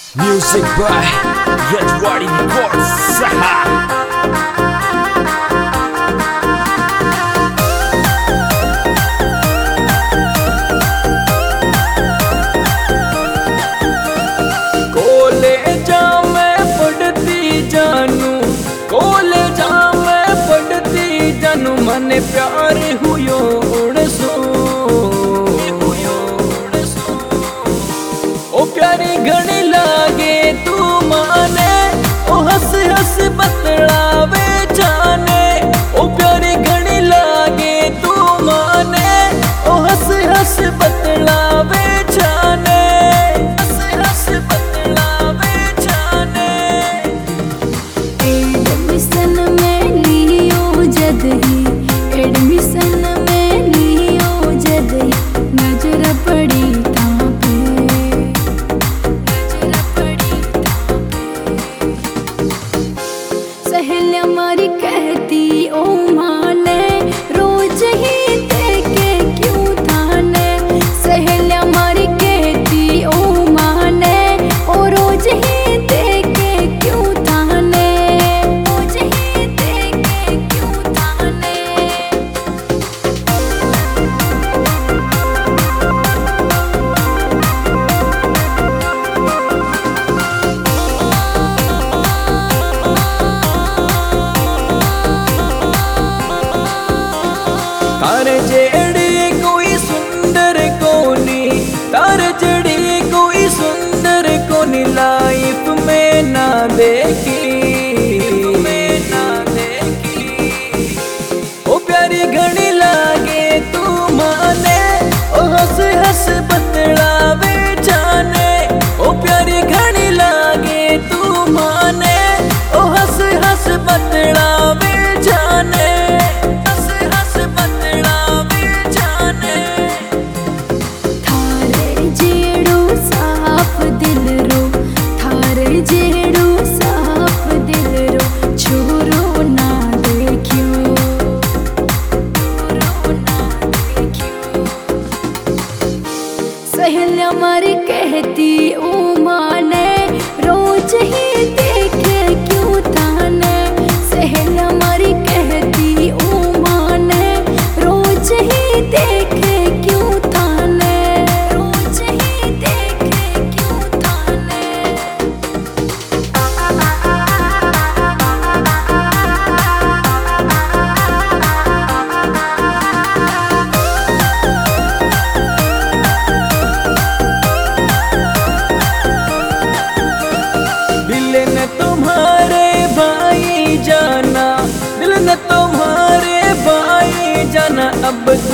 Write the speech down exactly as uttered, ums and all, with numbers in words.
Music by Rajwadi Records. कॉलेजा में पढ़ती जानू कॉलेजा में पढ़ती जानू मने प्यार हुयो उड़सो ओ प्यारी घणी लागे तू माने ओ हंस हंस बतलावे जाने ओ प्यारी घणी लागे तू माने ओ हंस हंस बतलावे जाने हंस हंस बतलावे जाने। एडमिशन में लियो जद ही एडमिशन में लियो जद ही नजर पड़ी तां पे नजर पड़ी तां पे सहेलियां मारी कहती ओ माने रोज ही देखे क्यों थाने सहेलियां मारी कहती ओ माने ओ रोज ही देखे क्यों थाने रोज ही देखे क्यों थाने। तारे जेड़ी कोई सुंदर कोनी तारे जेड़ी कोई सुंदर कोनी लाइफ में ना देखी में ना देखी ओ प्यारी घणी लागे तू माने ओ हंस हंस बतलावे जाने ओ प्यारी घणी लागे तू माने ओ हंस हंस बतलावे जाने हंस हंस बतलावे जाने। थारे जेड़ो साफ दिल रो थारे जेड़ो साफ दिल रो छोरो ना देखियो छोरो ना देखियो सहेलियां मारी कहती ओ माने रोज ही देखे क्यों थाने सहेलियां मारी कहती ओ माने रोज ही देखे क्यों थाने रोज ही देखे क्यों थाने। दिल न तुम्हारे भाई जाना दिल न तुम्हारे भाई जाना अब